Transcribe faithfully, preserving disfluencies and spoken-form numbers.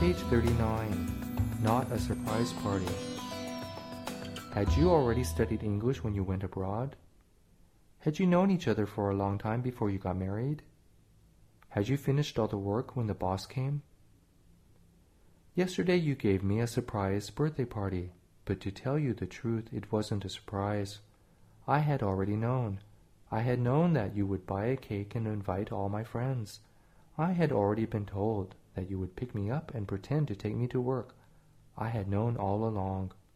Page thirty-nine. Not a surprise party. Had you already studied English when you went abroad? Had you known each other for a long time before you got married? Had you finished all the work when the boss came? Yesterday you gave me a surprise birthday party, but to tell you the truth, it wasn't a surprise. I had already known. I had known that you would buy a cake and invite all my friends. I had already been told that you would pick me up and pretend to take me to work. I had known all along.